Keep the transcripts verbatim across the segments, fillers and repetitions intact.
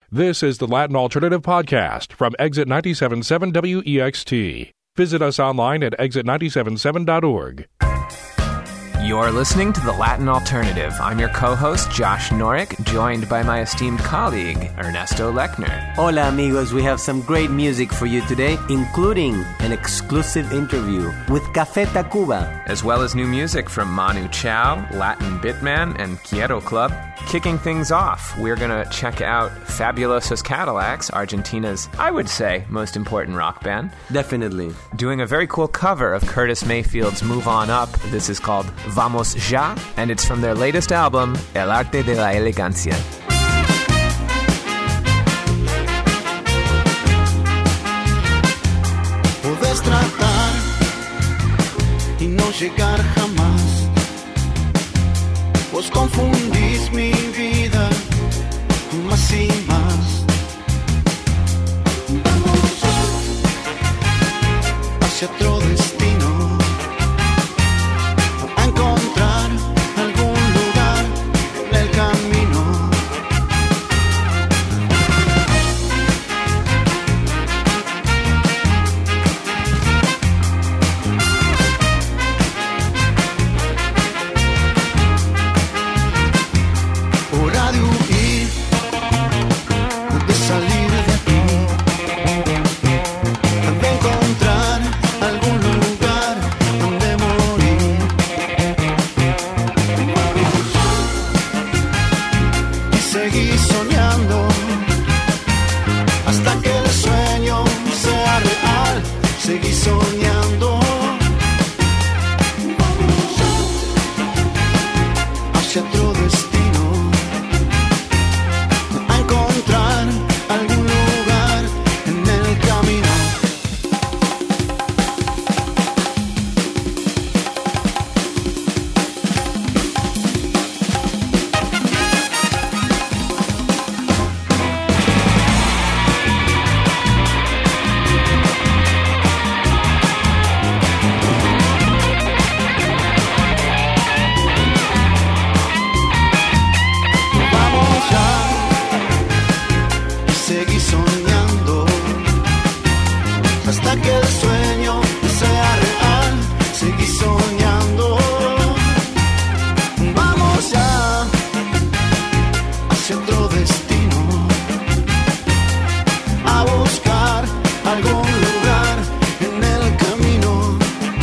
This is the Latin Alternative Podcast from Exit ninety-seven point seven W E X T. Visit us online at exit nine seven seven dot org. You're listening to The Latin Alternative. I'm your co-host, Josh Norick, joined by my esteemed colleague, Ernesto Lechner. Hola, amigos. We have some great music for you today, including an exclusive interview with Café Tacuba, as well as new music from Manu Chao, Latin Bitman, and Quiero Club. Kicking things off, we're going to check out Fabulosos Cadillacs, Argentina's, I would say, most important rock band. Definitely. Doing a very cool cover of Curtis Mayfield's Move On Up. This is called Vamos Ya, and it's from their latest album, El Arte de la Elegancia. Puedes tratar y no llegar jamás. Vos confundís mi vida más y más. Vamos hacia otro destino, a encontrar algún lugar en el camino. Hora de huir, de salir de aquí, de encontrar algún lugar donde morir. Y seguir soñando hasta que el sueño sea real. Seguir soñando hacia otro destino, a encontrar algún lugar en el camino. Vamos ya y seguir soñando hasta que el sueño sea real. Seguir soñando. Vamos ya hacia otro destino, a buscar algún lugar en el camino.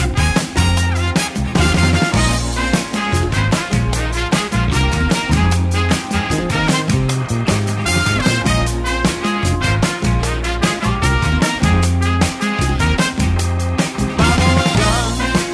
Vamos ya.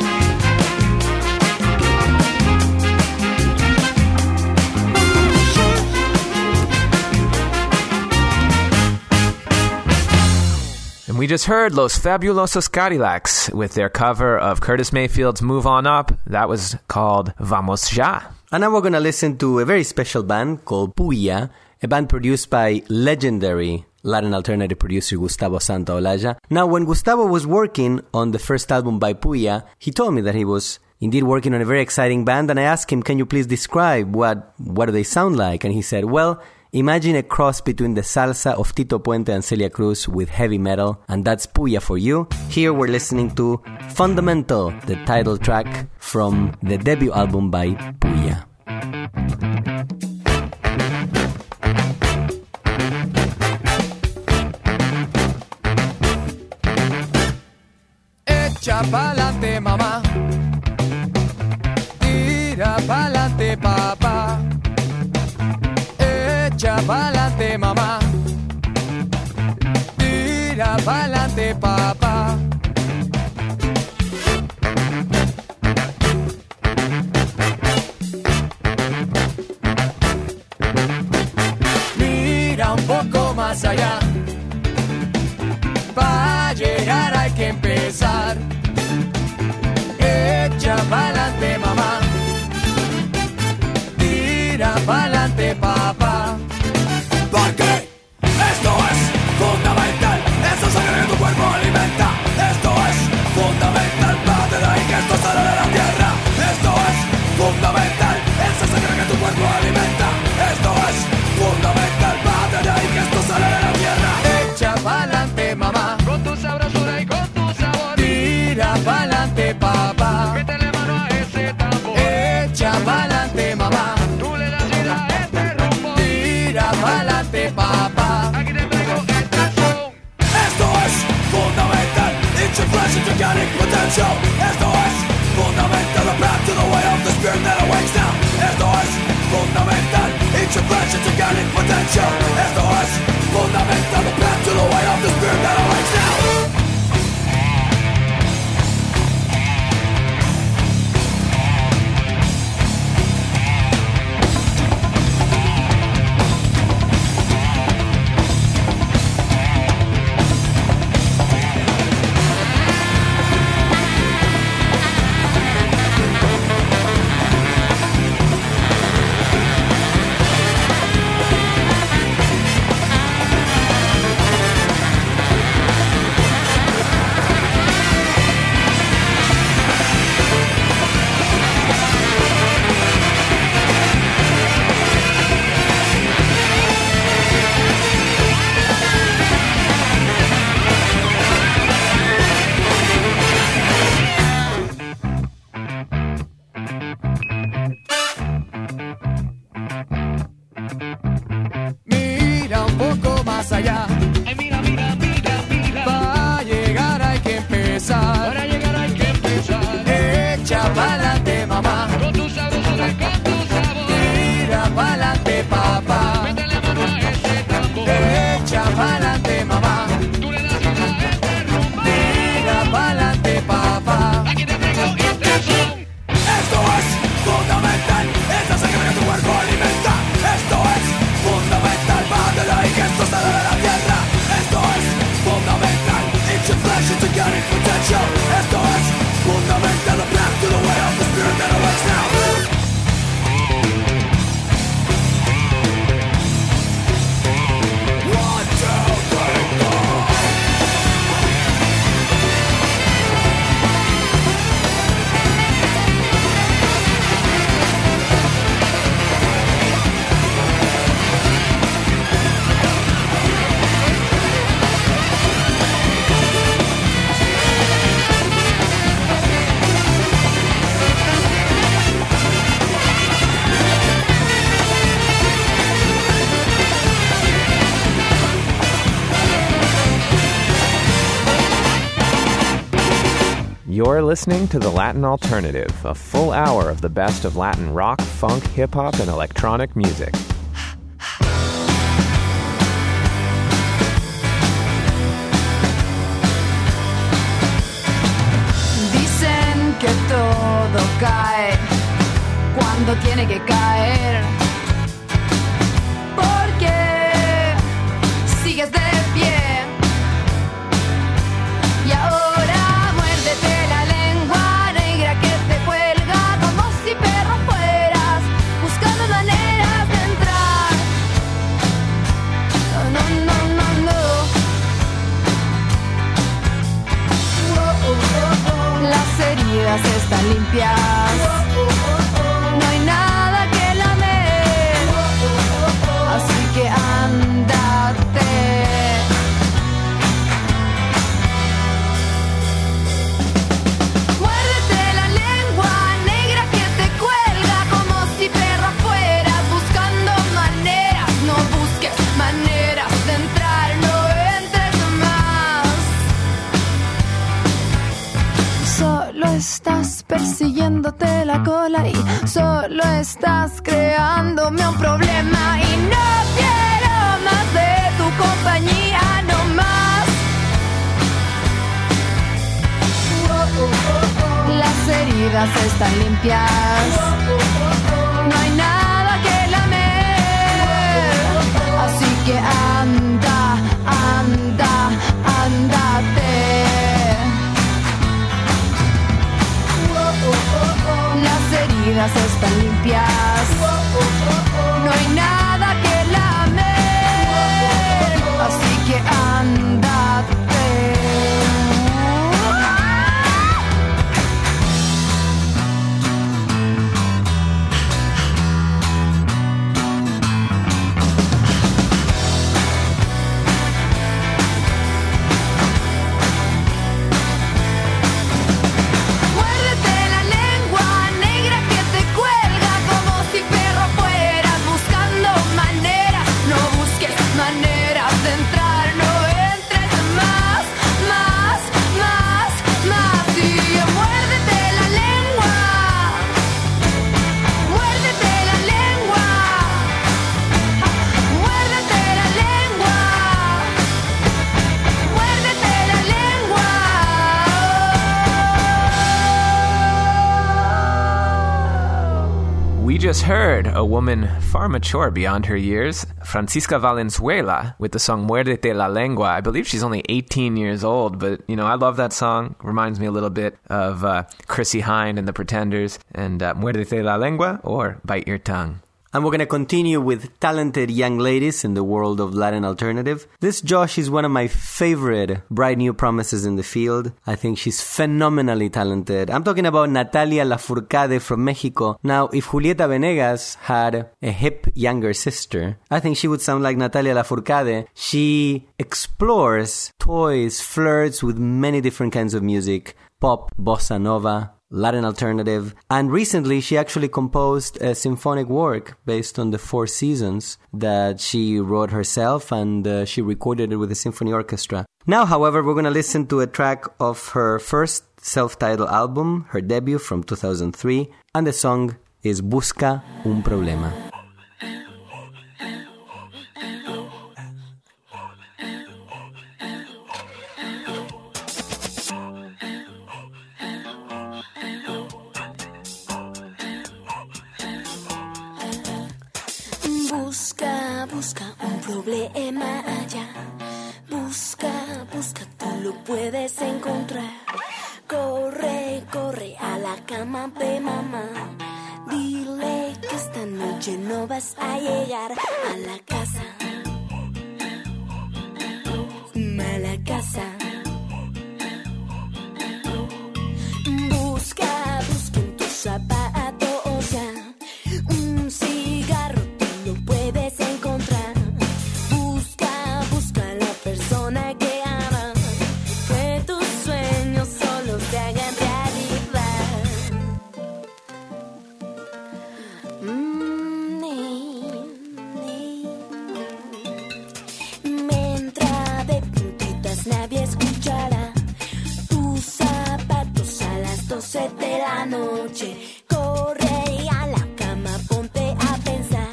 And we just heard Los Fabulosos Cadillacs with their cover of Curtis Mayfield's Move On Up. That was called Vamos Ya. And now we're going to listen to a very special band called Puya, a band produced by legendary Latin alternative producer Gustavo Santaolalla. Now, when Gustavo was working on the first album by Puya, he told me that he was indeed working on a very exciting band, and I asked him, can you please describe what, what do they sound like? And he said, well, imagine a cross between the salsa of Tito Puente and Celia Cruz with heavy metal, and that's Puya for you. Here we're listening to Fundamental, the title track from the debut album by Puya. Echa pa'lante, mamá. Tira pa'lante, papá. Echa pa'lante, mamá. Tira pa'lante, papá. Mira un poco más allá. Para llegar hay que empezar. Echa pa'lante, mamá. Tira pa'lante, papá. Porque esto es fundamental. Eso es sangre que tu cuerpo alimenta. Esto es fundamental. Parte de ahí que esto sale de la tierra. Esto es fundamental. Esa sangre que tu cuerpo alimenta. Esto es fundamental. Parte de ahí que esto sale adelante, papá. Aquí te traigo esta show. Esto es fundamental. Each flash into gigantic potential. Esto es fundamental. The path to the way of the spirit that awakes now. Esto es fundamental. Each flash into gigantic potential. Esto es fundamental. The path to the way of the spirit that awakes now. You're listening to The Latin Alternative, a full hour of the best of Latin rock, funk, hip-hop, and electronic music. Dicen que todo cae cuando tiene que caer. Porque sigues de pie. Y ahora muérdete la lengua negra que te cuelga como si perro fueras, buscando maneras de entrar. No, no, no, no. Oh, oh, oh, oh. Las heridas están limpias. No hay nada que lamer. Así que ándate. Estás persiguiéndote la cola y solo estás creándome un problema y no quiero más de tu compañía, no más. Las heridas están limpias, no hay nada que lamer, así que anda, anda, ándate. Las heridas están limpias, no hay nada que lamer, así que ándate. just heard a woman far mature beyond her years, Francisca Valenzuela, with the song Muérdete la Lengua. I believe she's only eighteen years old, but, you know, I love that song. Reminds me a little bit of uh, Chrissie Hynde and the Pretenders, and uh, Muérdete la Lengua, or Bite Your Tongue. And we're going to continue with talented young ladies in the world of Latin alternative. This Josh is one of my favorite bright new promises in the field. I think she's phenomenally talented. I'm talking about Natalia Lafourcade from Mexico. Now, if Julieta Venegas had a hip younger sister, I think she would sound like Natalia Lafourcade. She explores, toys, flirts with many different kinds of music. Pop, bossa nova, Latin alternative, and recently she actually composed a symphonic work based on the Four Seasons that she wrote herself, and uh, she recorded it with a symphony orchestra. Now, however, we're going to listen to a track of her first self-titled album, her debut from two thousand three, and the song is Busca un Problema. Busca, busca un problema allá. Busca, busca, tú lo puedes encontrar. Corre, corre a la cama de mamá. Dile que esta noche no vas a llegar a la casa. A la casa. Busca, busca en tus zapatos ya. Un cigarro. Puedes encontrar, busca, busca la persona que ama, que tus sueños solo te hagan realidad. Mm, me entra de puntitas, nadie escuchará tus zapatos a las doce de la noche. Corre a la cama, ponte a pensar.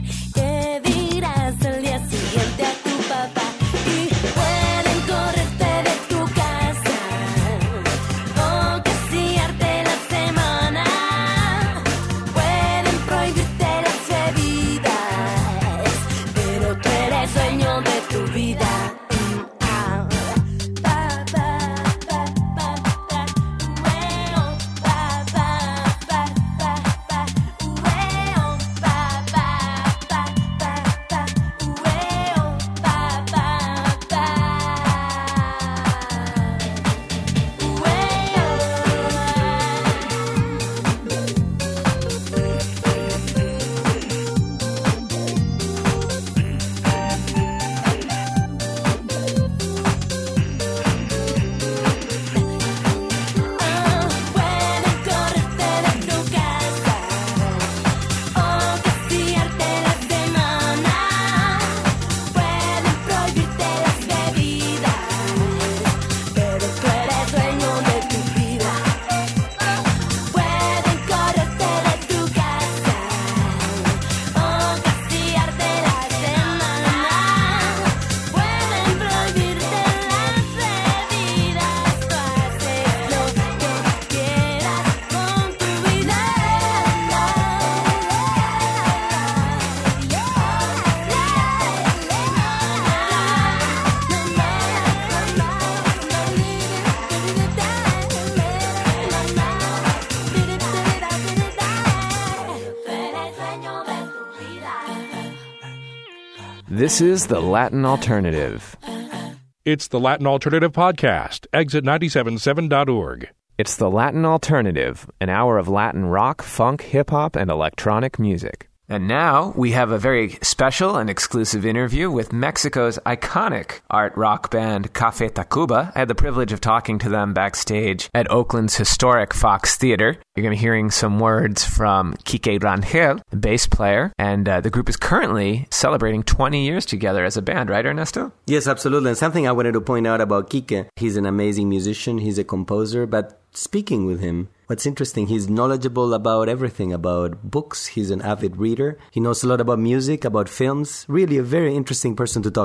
Al día siguiente a tu papá y pueden correrte de tu casa o castigarte la semana, pueden prohibirte las bebidas, pero tú eres dueño de tu vida. This is the Latin Alternative. It's the Latin Alternative Podcast, exit nine seven seven dot org. It's the Latin Alternative, an hour of Latin rock, funk, hip-hop, and electronic music. And now we have a very special and exclusive interview with Mexico's iconic art rock band Café Tacuba. I had the privilege of talking to them backstage at Oakland's historic Fox Theater. You're going to be hearing some words from Quique Rangel, the bass player, and uh, the group is currently celebrating twenty years together as a band, right, Ernesto? Yes, absolutely. And something I wanted to point out about Quique, he's an amazing musician, he's a composer, but speaking with him, what's interesting, he's knowledgeable about everything, about books. He's an avid reader. He knows a lot about music, about films. Really a very interesting person to talk to.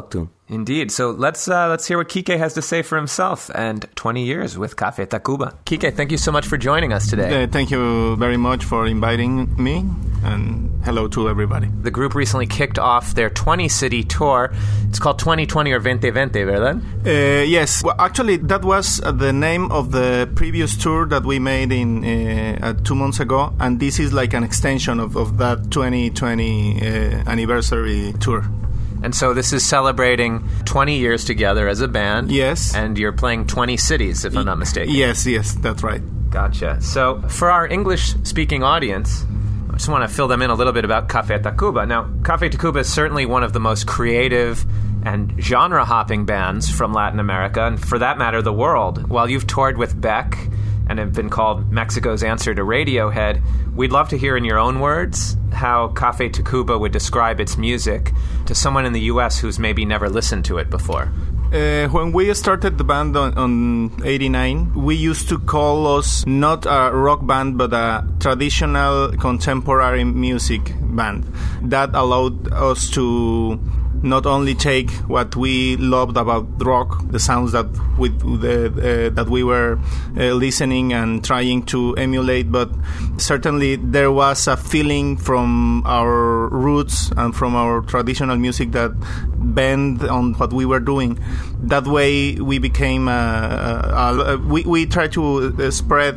Indeed. So let's uh, let's hear what Kike has to say for himself and twenty years with Café Tacuba. Kike, thank you so much for joining us today. Uh, thank you very much for inviting me, and hello to everybody. The group recently kicked off their twenty-city tour. It's called twenty twenty or veinte veinte, ¿verdad? Uh, yes. Well, actually, that was uh, the name of the previous tour that we made in uh, uh, two months ago, and this is like an extension of, of that twenty twenty uh, anniversary tour. And so this is celebrating twenty years together as a band. Yes. And you're playing twenty cities, if I'm not mistaken. Yes, yes, that's right. Gotcha. So for our English-speaking audience, I just want to fill them in a little bit about Café Tacuba. Now, Café Tacuba is certainly one of the most creative and genre-hopping bands from Latin America, and for that matter, the world. While you've toured with Beck and have been called Mexico's answer to Radiohead, we'd love to hear in your own words how Café Tacuba would describe its music to someone in the U S who's maybe never listened to it before. Uh, when we started the band on, on eighty-nine, we used to call us not a rock band, but a traditional contemporary music band. That allowed us to not only take what we loved about rock, the sounds that we, the, uh, that we were uh, listening and trying to emulate, but certainly there was a feeling from our roots and from our traditional music that bent on what we were doing. That way we became, uh, uh, uh, we, we tried to uh, spread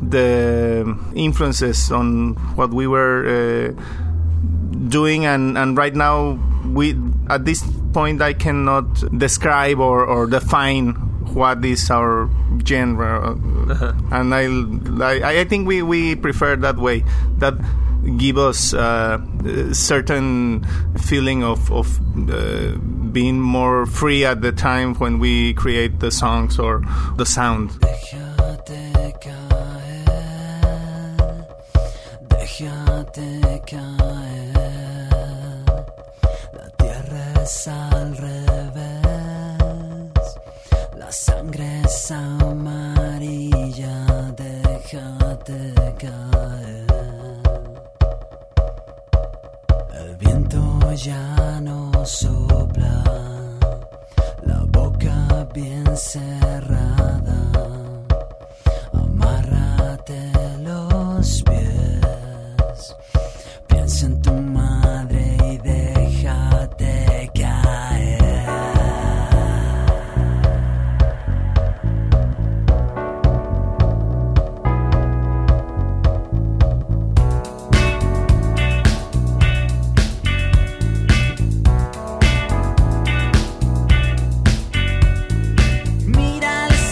the influences on what we were uh, doing, and, and right now we at this point I cannot describe or, or define what is our genre. Uh-huh. And I, I I think we, we prefer that way. That give us uh, a certain feeling of, of uh, being more free at the time when we create the songs or the sound. Déjate caer, déjate caer. La tierra es al revés, la sangre es amarilla. Déjate caer. El viento ya no sopla, la boca bien cerrada. Amárrate los pies, piensa en tu madre y déjate caer. Mira el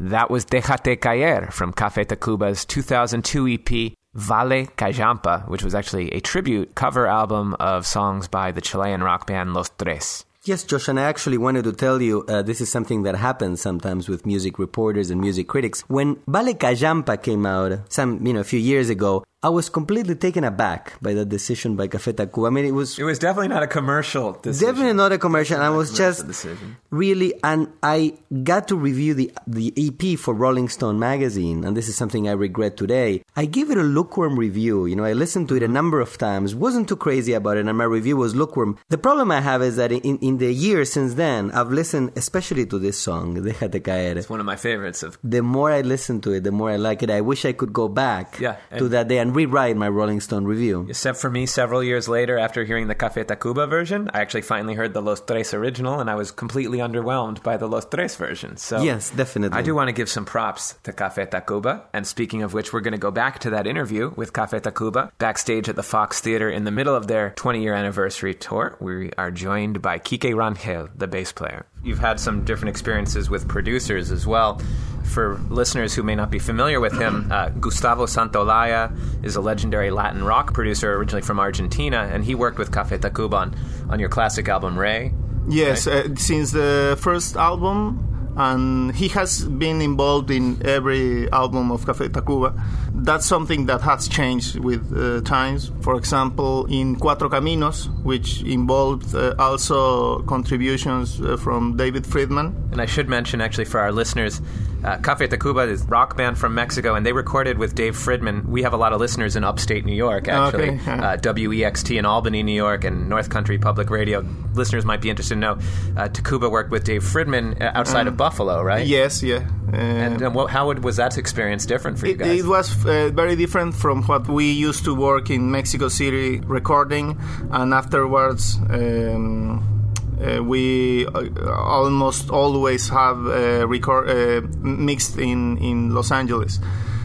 That was Déjate Caer from Café Tacuba's two thousand two E P, Vale Callampa, which was actually a tribute cover album of songs by the Chilean rock band Los Tres. Yes, Josh, and I actually wanted to tell you, uh, this is something that happens sometimes with music reporters and music critics. When Vale Callampa came out, some, you know, a few years ago, I was completely taken aback by that decision by Café Tacuba. I mean, it was... It was definitely not a commercial decision. Definitely not a commercial. And I was just decision. really... And I got to review the the E P for Rolling Stone magazine, and this is something I regret today. I gave it a lukewarm review. You know, I listened to it a number of times, wasn't too crazy about it, and my review was lukewarm. The problem I have is that in, in the years since then, I've listened especially to this song, Déjate Caer. It's one of my favorites. Of The more I listen to it, the more I like it. I wish I could go back yeah, to that day and rewrite my Rolling Stone review. Except for me, several years later, after hearing the Café Tacuba version, I actually finally heard the Los Tres original, and I was completely underwhelmed by the Los Tres version. So yes, definitely. I do want to give some props to Café Tacuba. And speaking of which, we're going to go back to that interview with Café Tacuba backstage at the Fox Theater in the middle of their twenty-year anniversary tour. We are joined by Quique Rangel, the bass player. You've had some different experiences with producers as well. For listeners who may not be familiar with him, uh, Gustavo Santaolalla is a legendary Latin rock producer originally from Argentina, and he worked with Café Tacuba on, on your classic album, Ray. Yes, right? uh, since the first album, and he has been involved in every album of Café Tacuba. That's something that has changed with uh, times. For example, in Cuatro Caminos, which involved uh, also contributions uh, from David Friedman. And I should mention, actually, for our listeners, uh, Café Tacuba is a rock band from Mexico, and they recorded with Dave Friedman. We have a lot of listeners in upstate New York, actually. Okay. uh, W E X T in Albany, New York, and North Country Public Radio. Listeners might be interested to know, uh, Tacuba worked with Dave Friedman outside um, of Buffalo, right? Yes, yeah. Uh, and uh, what, how would, was that experience different for you it, guys? It was uh, very different from what we used to work in Mexico City recording, and afterwards um, uh, we uh, almost always have uh, record uh, mixed in, in Los Angeles.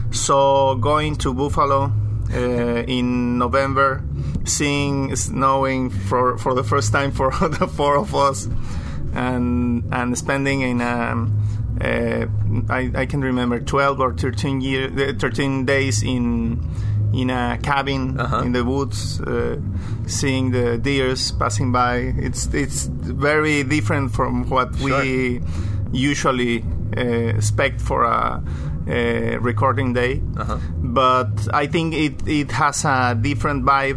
So going to Buffalo uh, in November, seeing snowing for, for the first time for the four of us, and and spending in a Uh, I, I can remember twelve or thirteen year, thirteen days in in a cabin uh-huh. in the woods, uh, seeing the deers passing by. It's it's very different from what sure. we usually uh, expect for a, a recording day. Uh-huh. But I think it, it has a different vibe,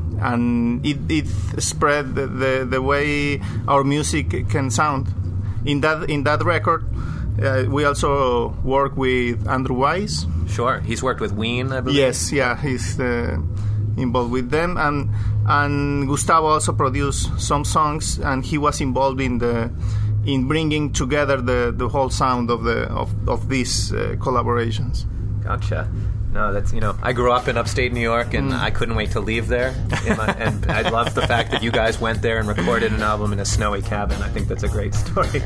and it, it spread the, the, the way our music can sound. In that in that record, Uh, we also work with Andrew Weiss. Sure, he's worked with Ween, I believe. Yes, yeah, he's uh, involved with them, and and Gustavo also produced some songs, and he was involved in the in bringing together the, the whole sound of the of of these uh, collaborations. Gotcha. No, that's, you know, I grew up in upstate New York, and mm. I couldn't wait to leave there. My, and I love the fact that you guys went there and recorded an album in a snowy cabin. I think that's a great story.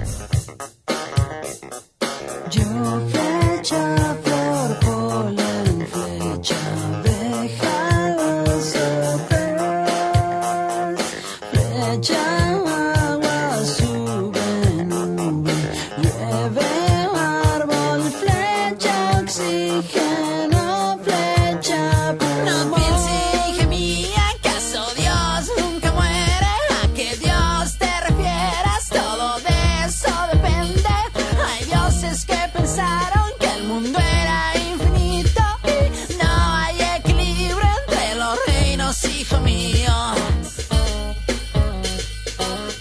Yo flecha, flor, polen, flecha, abeja, los otros. Flecha, agua, sube, nube, llueve, árbol, flecha, oxígeno, flecha, pulmón. No pienses, hija mía, ¿acaso Dios nunca muere? ¿A qué Dios te refieras? Todo de eso depende. Hay dioses que pensaron que el mundo era infinito y no hay equilibrio entre los reinos, hijo mío.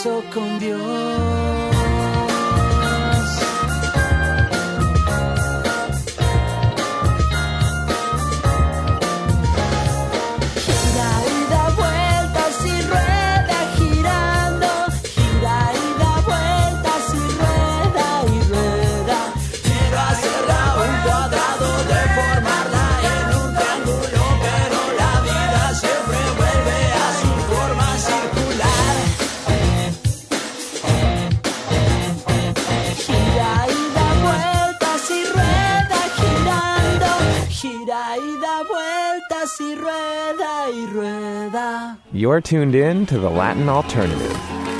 beso con Dios. You're tuned in to the Latin Alternative.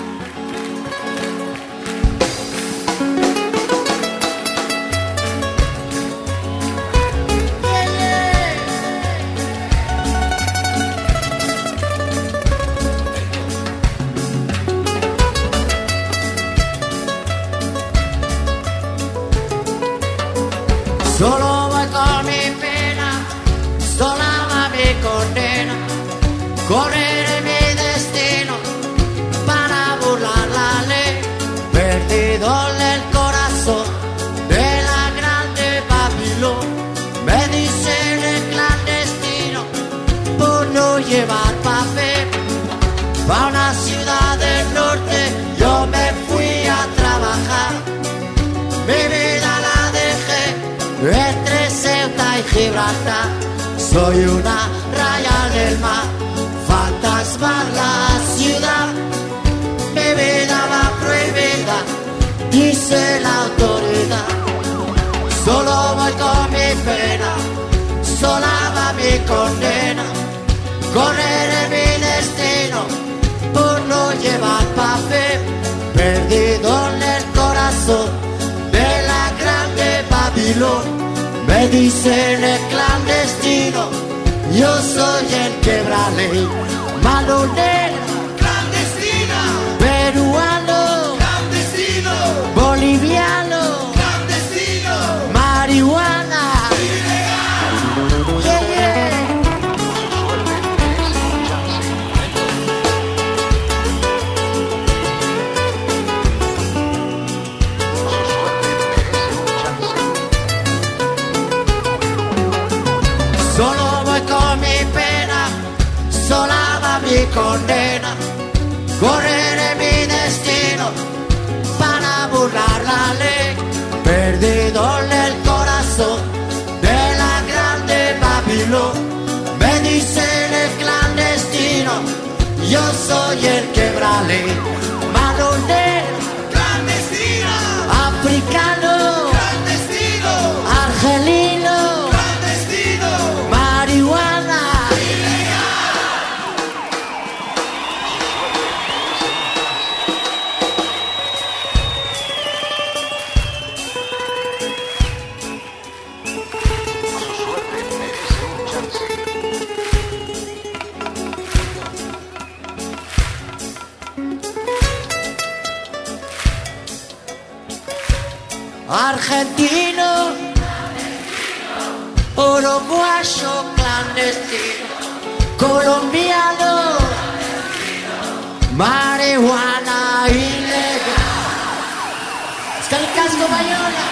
Solo voy con mi pena, sola va mi condena, correré mi destino para burlar la ley, perdido en el corazón de la grande Babilón. Me dicen el clandestino por no llevar papel, pa' una ciudad del norte yo me fui a trabajar. Mi vida la dejé entre Ceuta y Gibraltar. Soy una raya del mar, fantasma la ciudad. Mi vida va prohibida, dice la autoridad. Solo voy con mi pena, sola va mi condena. Correré mi destino por no llevar papel, perdido en el corazón de la grande Babilón. Me dicen el clandestino, yo soy el quebrale, malonero, clandestina, peruano, clandestino, boliviano, clandestino, marihuana, ilegal, yeah, yeah. Solo voy con mi pena, sola va mi condena. Correré mi destino para burlar la ley, perdido en el corazón de la grande Babilón. Me dicen el clandestino, yo soy el quebrale, malonero, clandestino, africano, clandestino, argelino, clandestino, marihuana, argentino, uruguayo, clandestino, colombiano, marihuana ilegal. Está el casco Bayona.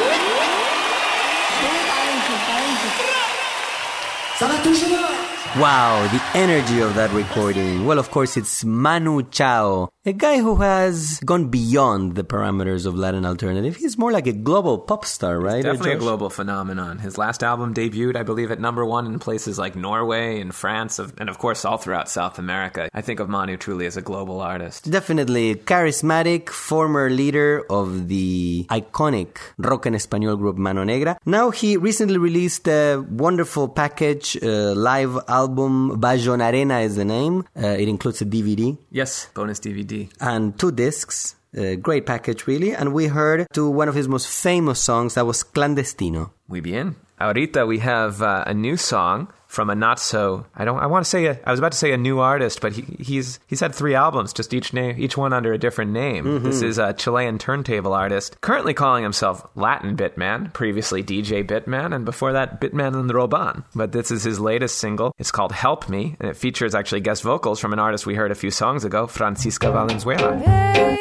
Wow, the energy of that recording. Well, of course, it's Manu Chao, a guy who has gone beyond the parameters of Latin alternative. He's more like a global pop star, right? Definitely a global phenomenon. His last album debuted, I believe, at number one in places like Norway and France, and of course all throughout South America. I think of Manu truly as a global artist. Definitely charismatic, former leader of the iconic rock en español group Mano Negra. Now he recently released a wonderful package, uh, live album, Bajon Arena is the name. Uh, it includes a D V D. Yes, bonus D V D. And two discs. A great package, really. And we heard to one of his most famous songs, that was Clandestino. Muy bien. Ahorita we have uh, a new song from a not so, I don't, I want to say, a, I was about to say a new artist, but he, he's he's had three albums, just each name, each one under a different name. Mm-hmm. This is a Chilean turntable artist, currently calling himself Latin Bitman, previously D J Bitman, and before that, Bitman and Roban. But this is his latest single. It's called Help Me, and it features actually guest vocals from an artist we heard a few songs ago, Francisca Valenzuela. Hey.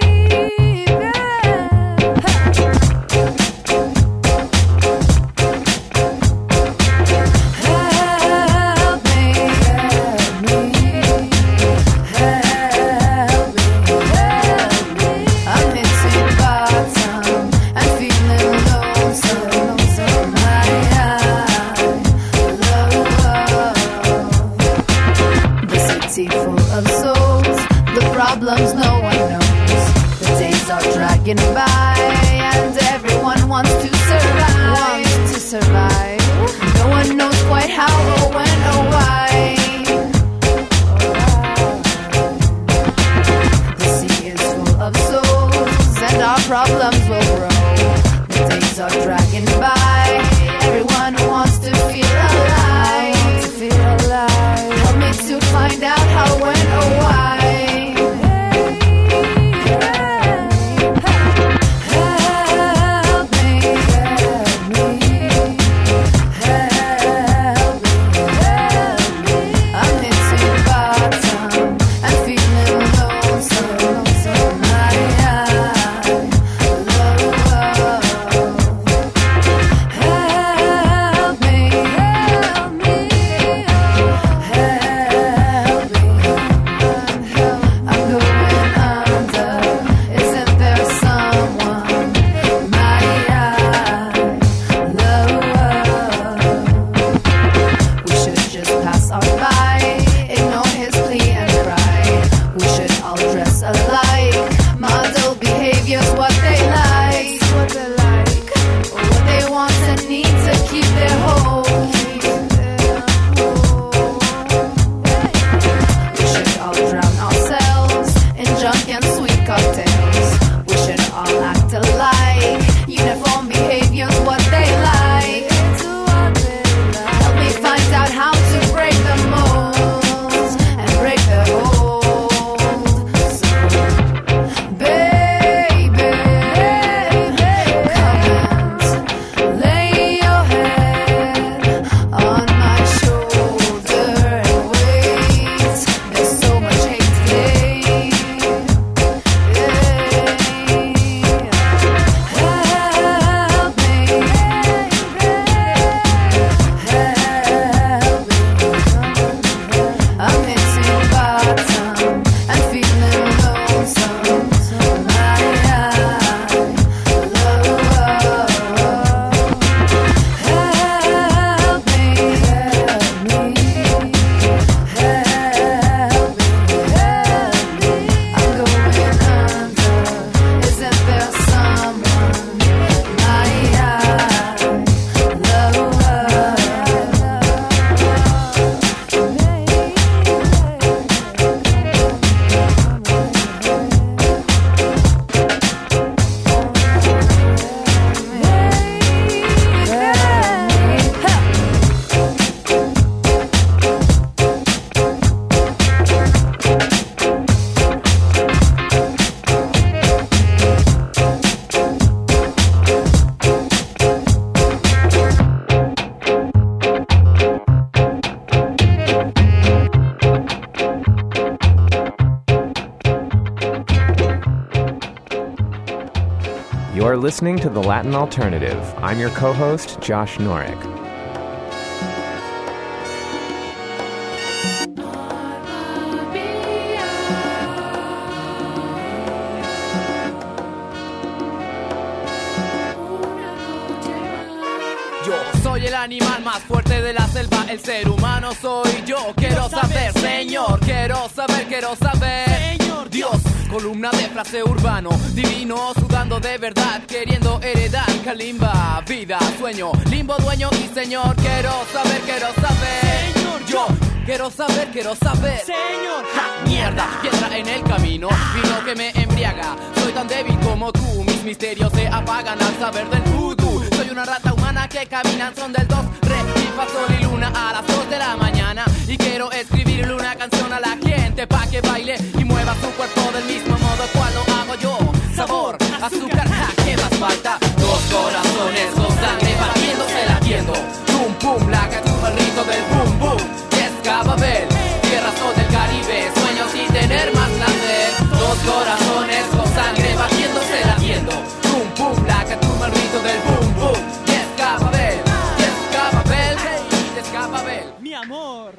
By and everyone wants to survive. Wants to survive. No one knows quite how or when or why. The sea is full of souls and our problems will grow. The days are dragging by. Everyone wants to feel alive. To feel alive. Help me to find out how, when, or why. You're listening to The Latin Alternative. I'm your co-host, Josh Norick. Soy el animal más fuerte de la selva, el ser humano soy yo. Quiero saber, Señor, quiero saber, quiero saber. Señor Dios, columna de frase urbano, divino, sudando de verdad, queriendo heredar calimba, vida, sueño, limbo, dueño y Señor. Quiero saber, quiero saber. Señor, yo quiero saber, quiero saber. Señor, ja, mierda, piedra en el camino, vino que me embriaga. Soy tan débil como tú, mis misterios se apagan al saber del vudú. Soy una rata humana que camina al son del dos, re, mi alfa, sol y luna a las dos de la mañana. Y quiero escribirle una canción a la gente pa' que baile y mueva su cuerpo del mismo modo cual lo hago yo. Sabor, azúcar, ja, ¿qué más falta? Dos corazones con sangre batiéndose latiendo. Pum, pum, laca, tu perrito del boom, boom. Yes, Cababel, tierra sol del Caribe, sueños y tener más placer. Dos corazones con sangre batiéndose latiendo. Pum, pum, laca, tu perrito del boom, boom. Yes, Cababel, yes, Cababel, yes, Cababel. Mi amor.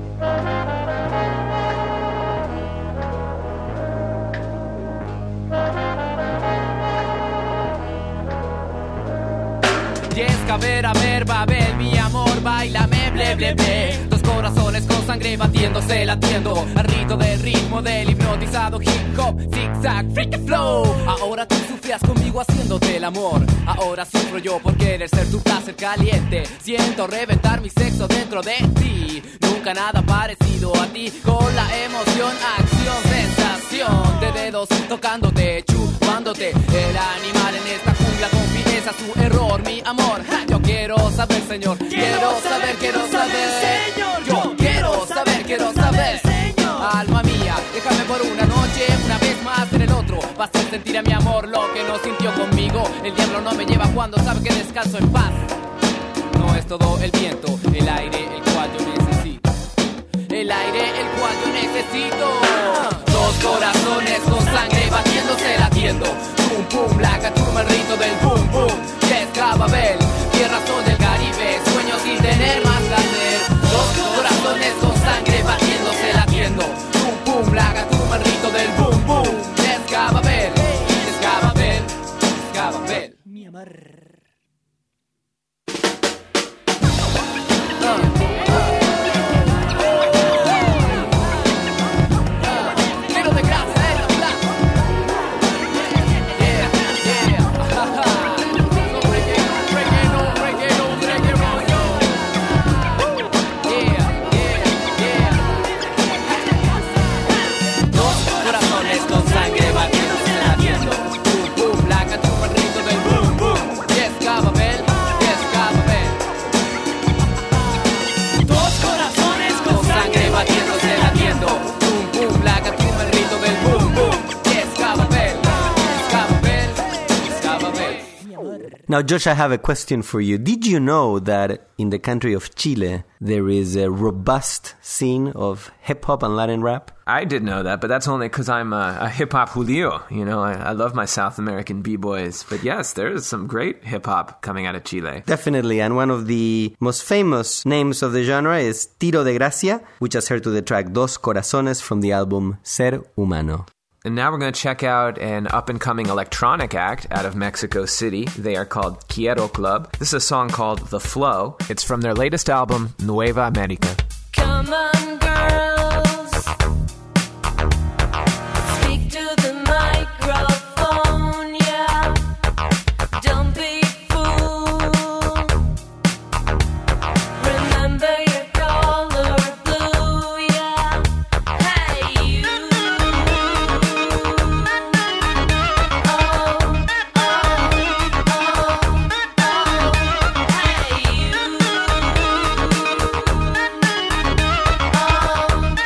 Yes, a ver, a ver, Babel, mi amor, bailame, ble, ble, ble. Dos corazones con sangre batiéndose, latiendo al ritmo del ritmo del hipnotizado hip hop, zigzag, freaky flow. Ahora tú sufrías conmigo haciéndote el amor. Ahora sufro yo por querer ser tu placer caliente. Siento reventar mi sexo dentro de ti. Nunca nada parecido a ti. Con la emoción, acción, sensación de dedos tocándote, chupándote. El animal en esta jungla confiesa su error, mi amor. Ja, yo quiero saber, señor. Quiero saber, quiero saber, señor. Yo quiero saber, quiero saber, señor. Alma mía, déjame por una noche, una vez más en el otro. Va a hacer sentir a mi amor lo que no sintió conmigo. El diablo no me lleva cuando sabe que descanso en paz. No es todo el viento, el aire, el cual yo necesito. El aire, el cual yo necesito. Dos corazones con sangre batiéndose, latiendo. Pum, pum, laca, turma, el rito del boom, boom. Yes, Cababel, tierra sol del Caribe, sueños sin tener más placer. Dos corazones con sangre batiéndose, latiendo. Pum, pum, laca, turma, el rito del boom, boom. Yes, Cababel, yes, Cababel, yes, Cababel. Mi amor. Now, Josh, I have a question for you. Did you know that in the country of Chile, there is a robust scene of hip-hop and Latin rap? I did know that, but that's only because I'm a, a hip-hop Julio. You know, I, I love my South American b-boys. But yes, there is some great hip-hop coming out of Chile. Definitely, and one of the most famous names of the genre is Tiro de Gracia, which has heard to the track Dos Corazones from the album Ser Humano. And now we're going to check out an up-and-coming electronic act out of Mexico City. They are called Quiero Club. This is a song called The Flow. It's from their latest album, Nueva America. Come on, girls. Speak to the microphone, yeah. Don't be fool. Remember your color blue, yeah. Hey, you. Oh,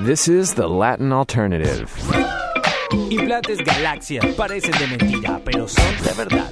This is the Latin Alternative. Implantes Galaxia parecen de mentira, pero son de verdad.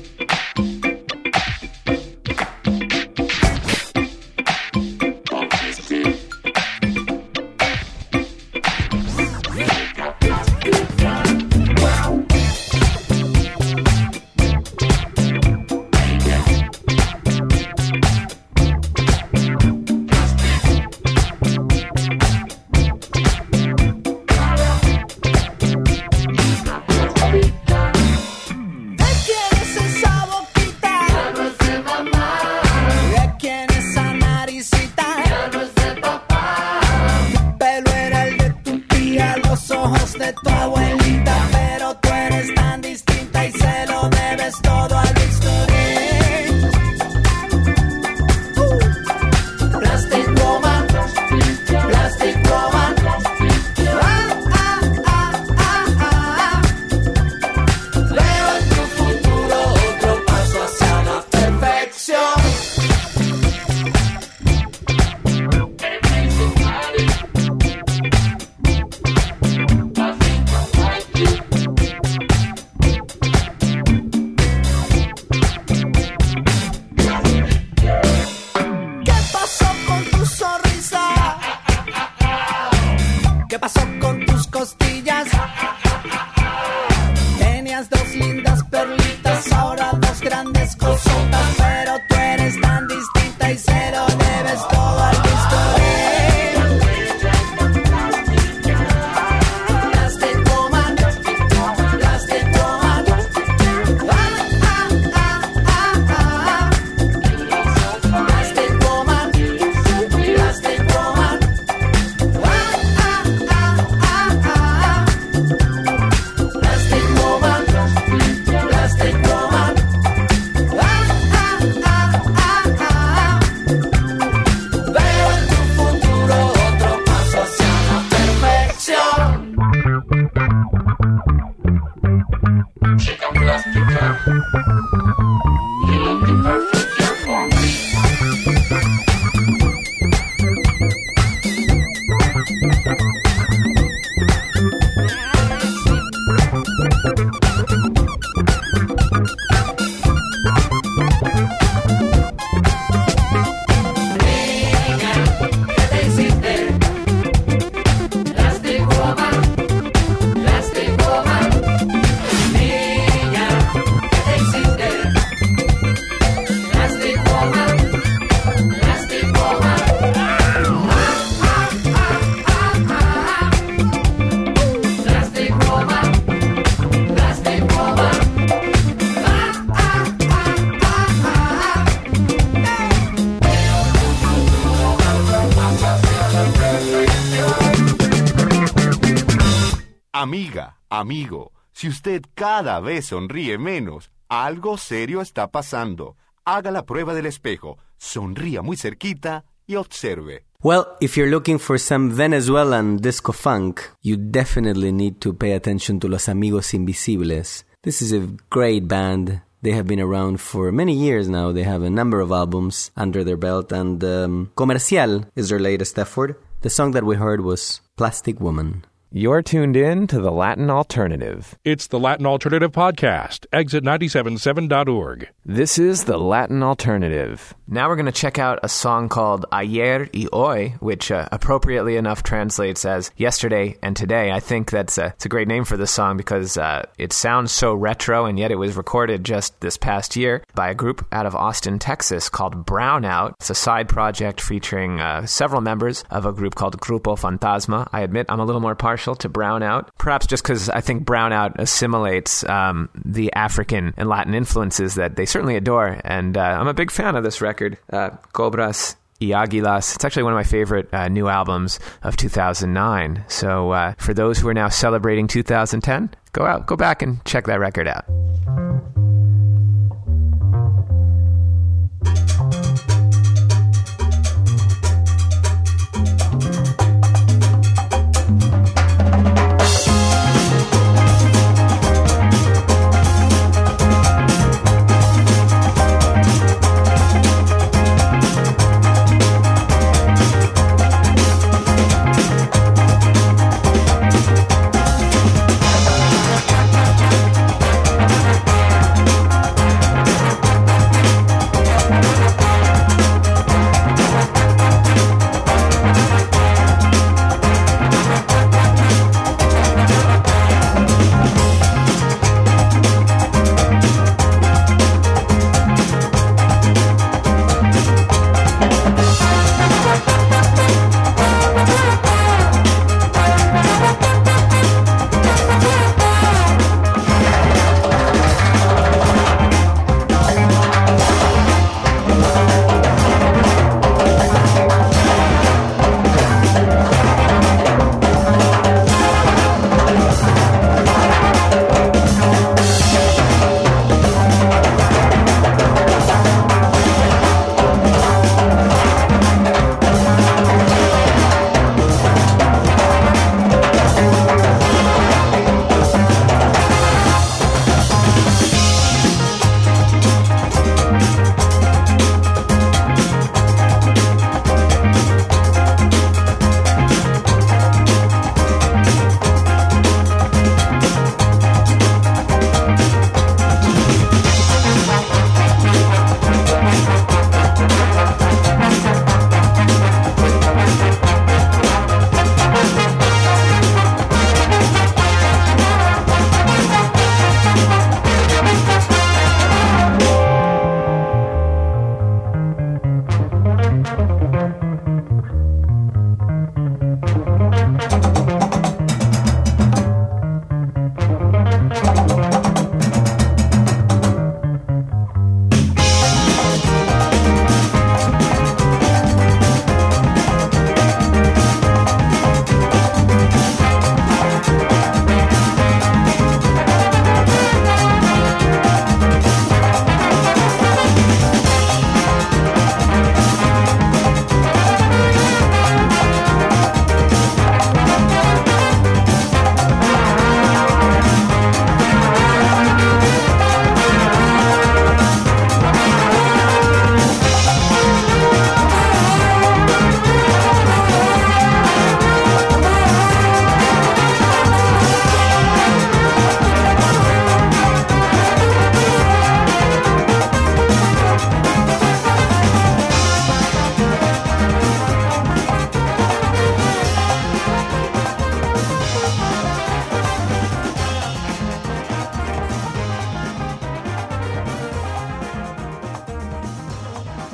Amiga, amigo, si usted cada vez sonríe menos, algo serio está pasando. Haga la prueba del espejo, sonría muy cerquita y observe. Well, if you're looking for some Venezuelan disco funk, you definitely need to pay attention to Los Amigos Invisibles. This is a great band. They have been around for many years now. They have a number of albums under their belt, and um, Comercial is their latest effort. The song that we heard was Plastic Woman. You're tuned in to the Latin Alternative. It's the Latin Alternative Podcast, exit nine seven seven dot org. This is the Latin Alternative. Now we're going to check out a song called Ayer y Hoy, which uh, appropriately enough translates as yesterday and today. I think that's a, it's a great name for this song because uh, it sounds so retro, and yet it was recorded just this past year by a group out of Austin, Texas called Brownout. It's a side project featuring uh, several members of a group called Grupo Fantasma. I admit I'm a little more partial to Brownout, perhaps just because I think Brownout assimilates um, the African and Latin influences that they certainly adore, and uh, I'm a big fan of this record, uh, Cobras y Águilas. It's actually one of my favorite uh, new albums of two thousand nine, so uh, for those who are now celebrating two thousand ten, go out, go back and check that record out.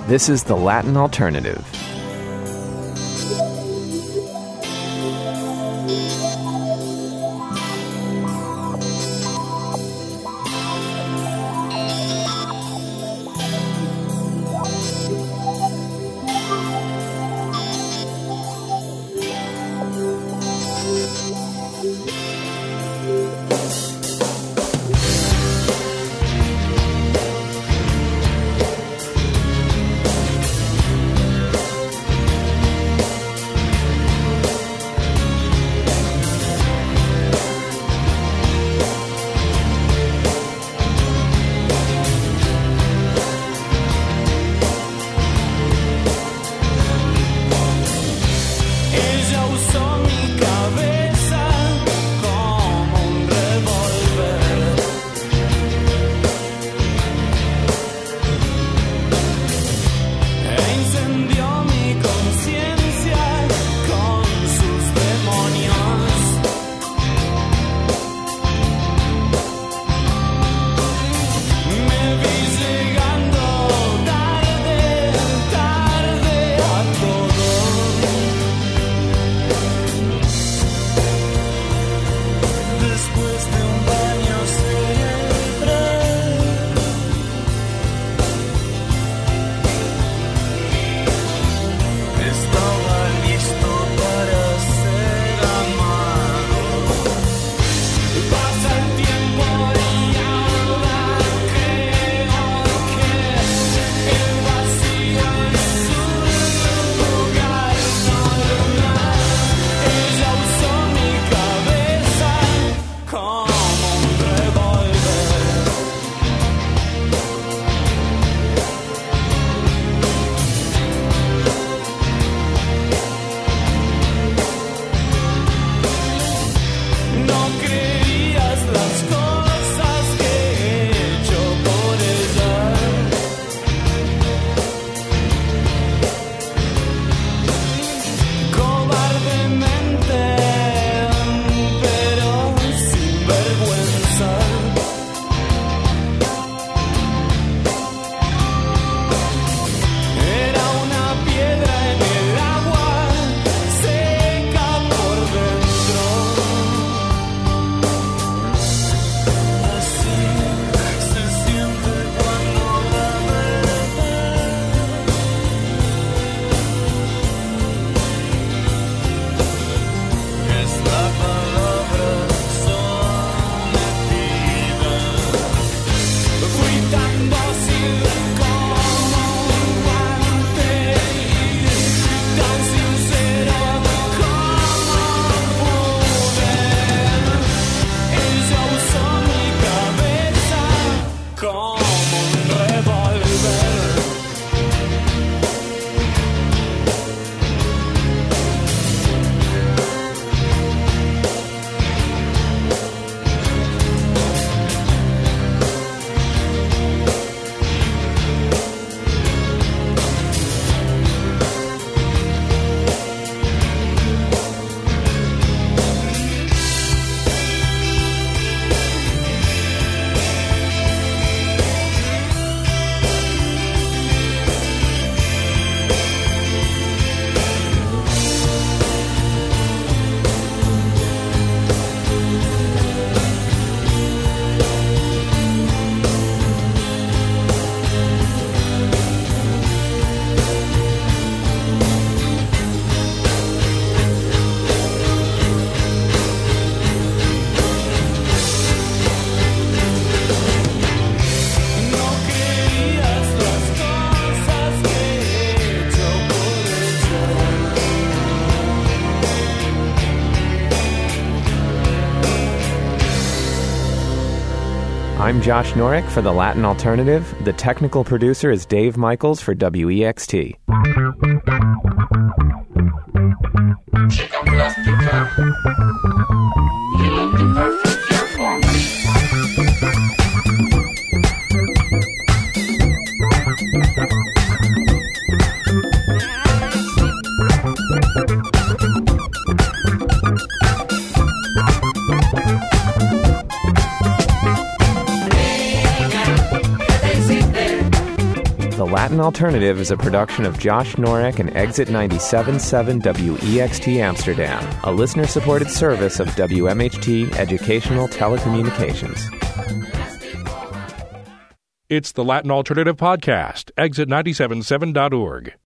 This is the Latin Alternative. I'm Josh Norek for the Latin Alternative. The technical producer is Dave Michaels for W E X T. The Latin Alternative is a production of Josh Norek and Exit ninety-seven point seven W E X T Amsterdam, a listener-supported service of W M H T Educational Telecommunications. It's the Latin Alternative Podcast, exit nine seven seven dot org.